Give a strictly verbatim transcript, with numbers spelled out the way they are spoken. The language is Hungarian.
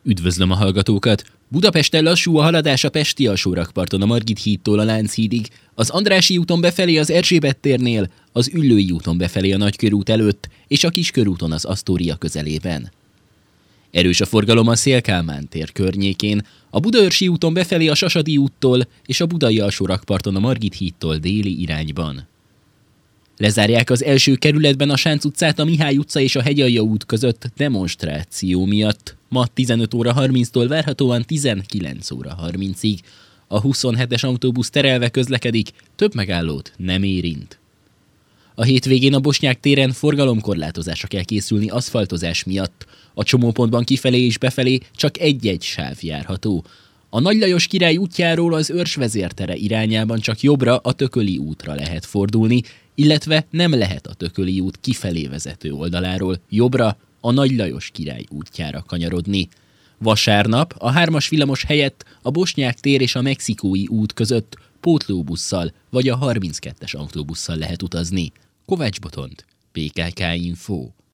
Üdvözlöm a hallgatókat! Budapesten lassú a haladás a pesti alsórakparton a Margit hídtól a Lánchídig, az Andrássy úton befelé az Erzsébet térnél, az Üllői úton befelé a Nagykörút előtt és a Kiskörúton az Asztória közelében. Erős a forgalom a Széll-Kálmán tér környékén, a Budaörsi úton befelé a Sasadi úttól és a Budai alsórakparton a Margit hídtól déli irányban. Lezárják az első kerületben a Sánc utcát a Mihály utca és a Hegyalja út között demonstráció miatt. Ma tizenöt óra harminctól várhatóan tizenkilenc óra harmincig. A huszonhetes autóbusz terelve közlekedik, több megállót nem érint. A hétvégén a Bosnyák téren forgalomkorlátozásra kell készülni aszfaltozás miatt. A csomópontban kifelé és befelé csak egy-egy sáv járható. A Nagy Lajos Király útjáról az Őrs vezértere irányában csak jobbra a Tököli útra lehet fordulni, illetve nem lehet a Tököli út kifelé vezető oldaláról jobbra a Nagy Lajos Király útjára kanyarodni. Vasárnap a hármas villamos helyett a Bosnyák tér és a Mexikói út között pótlóbusszal vagy a harminckettes autóbusszal lehet utazni. Kovács Botond, pé ká ká Info.